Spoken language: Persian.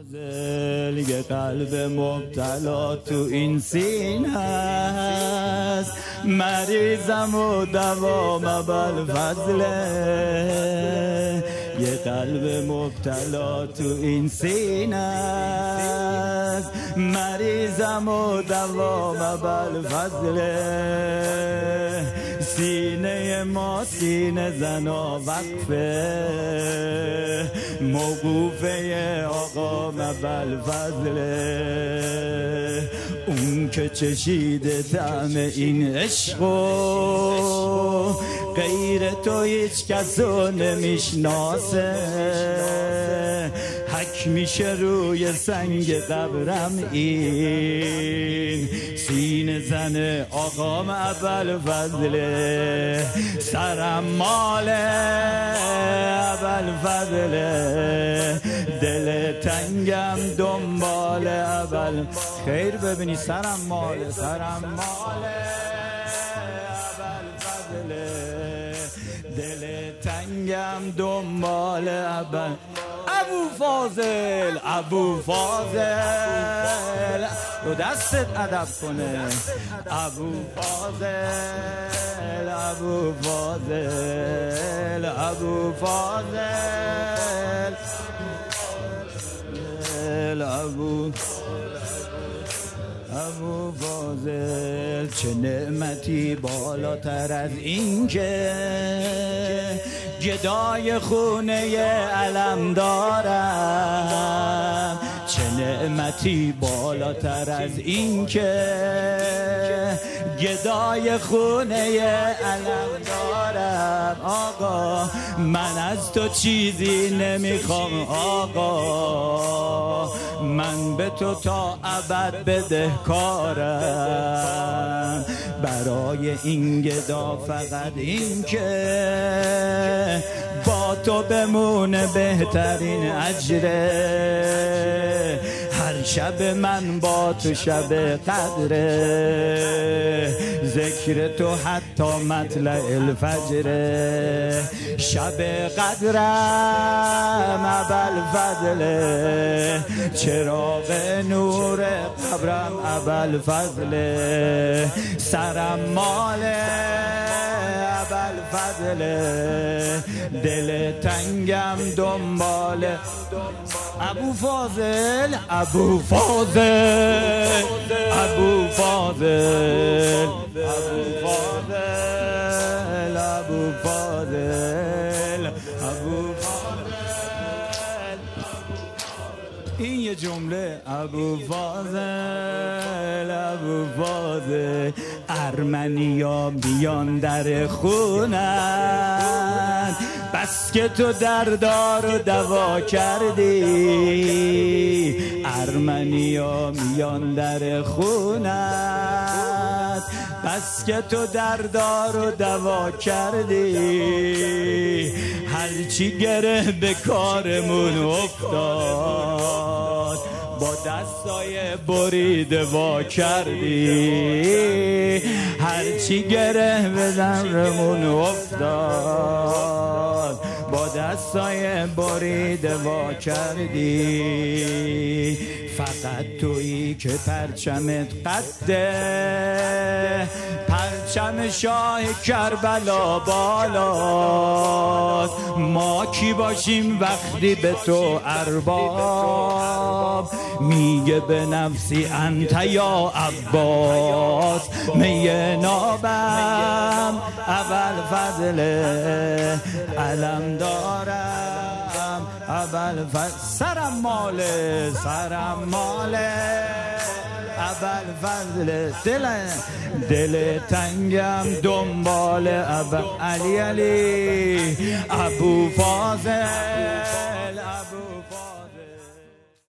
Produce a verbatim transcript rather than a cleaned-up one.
فاضل یه قلب مبتلا تو این سینه هست، مریضم و دوام ابوالفضله. یه قلب مبتلا تو این سینه است، مریضم و دوام ابوالفضله. سینه ما سینه زنا وقفه، موقوفه آقا ابوالفضله. اون که چشیده طعم این عشقو، غیر تو هیچ کسو نمیشناسه. حک میشه روی سنگ قبرم این سینه زن آقام ابوالفضله. سرم مال ابوالفضله، دل تنگم دنبال ابوال. خیر ببینی سرم مال، سرم مال ابوالفضله، دل تنگم دنبال ابوال. ابو فاضل، ابو فاضل، دو دستت ادب کنه. ابو فاضل، ابو فاضل، ابو فاضل، ابو ابو فاضل. چه نعمتی بالاتر از این که گدای خونه علم دارم. چه نعمتی بالاتر از این که گدای خونه علم دارم. آقا من از تو چیزی نمیخوام آقا، من به تو تا ابد بدهکارم. برای این گدا فقط این که با تو بمونه بهترین اجره. هر شب من با تو شب قدره، ذکر تو حتی مطلع الفجره. شب قدرم ابوالفضله، چراغ نور قبرم ابوالفضله. سرم مال ابوالفضله، دل تنگم دنبال ابو فاضل. ابو فاضل، ابو فاضل، ابو فاضل، ابو فاضل، ابو فاضل. این یه جمله. ابو فاضل، ابو فاضل. ارمنیا بیان در خونن، بس که تو دردار و دوا کردی. ارمنیا میان در خونت، بس که تو دردار و دوا کردی. هرچی گره به کارمون افتاد، با دستای بریده وا کردی. هرچی گره به زمرمون افتاد، با دستای بریده وا کردی. فقط تویی که پرچمت قده، پرچم شاه کربلا بالاست. ما کی باشیم وقتی به تو ارباب میگه به نفسی انت یا عباس. می نابم ابوالفضله، علم دارم ابوالفضل. سرم ماله، سرم ماله ابوالفضل. دل دل تنگم دنبال ابو علی علی. ابو فاضل،